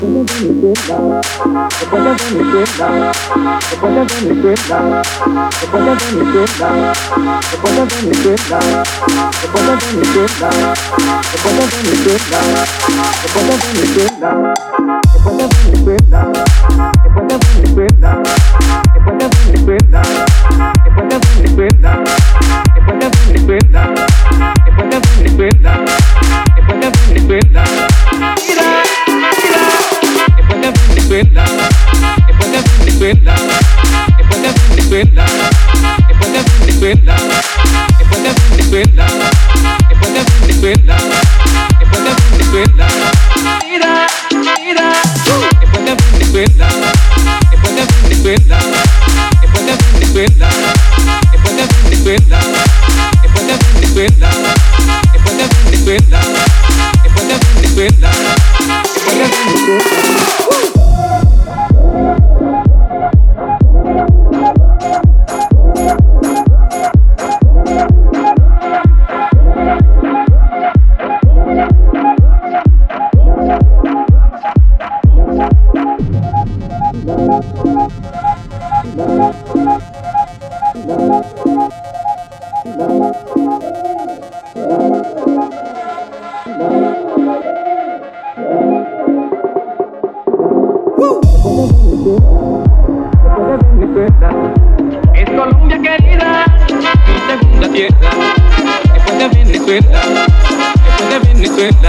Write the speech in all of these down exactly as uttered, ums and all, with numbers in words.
Es Colombia querida, mi segunda tierra, después de Venezuela, después de Venezuela.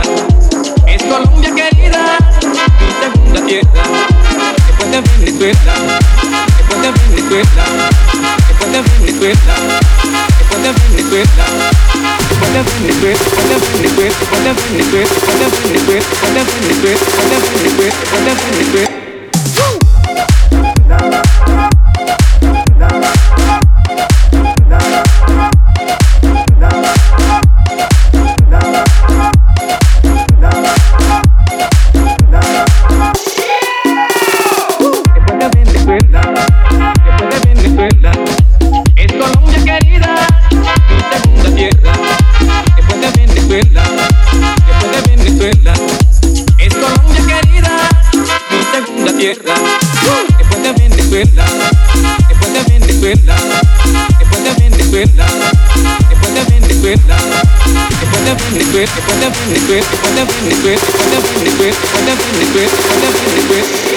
Es Colombia querida, mi segunda tierra, después de Venezuela, después de Venezuela, después de Venezuela, después de Venezuela, después de Venezuela, después de Venezuela, después de Venezuela, después de Venezuela, después de Venezuela, después de Venezuela, después de Venezuela. Después de Venezuela, después de Venezuela, después de Venezuela, después de Venezuela, después de Venezuela, después de Venezuela, después de Venezuela, después de Venezuela, después de Venezuela, después de Venezuela.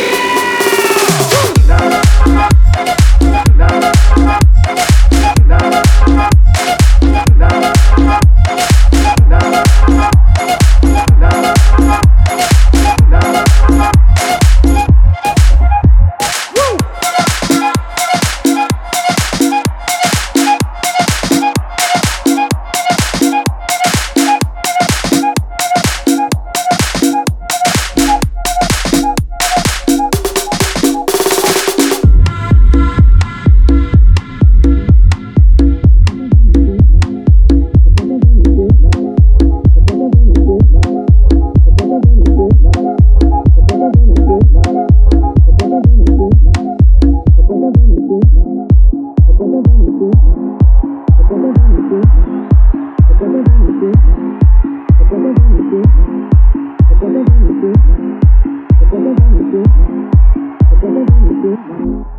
Thank you.